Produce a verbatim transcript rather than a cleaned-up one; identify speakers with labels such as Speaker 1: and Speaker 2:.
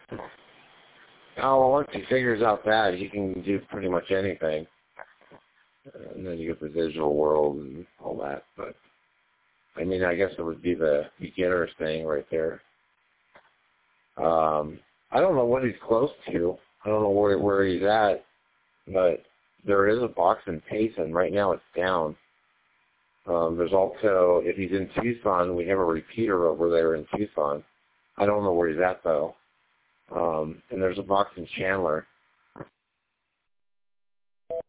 Speaker 1: Oh, well, once he figures out that, he can do pretty much anything. And then you get the digital world and all that. But, I mean, I guess it would be the beginner's thing right there. Um, I don't know what he's close to. I don't know where where he's at, but there is a box in Payson. Right now it's down. Um, there's also, if he's in Tucson, we have a repeater over there in Tucson. I don't know where he's at, though. Um, and there's a box in Chandler.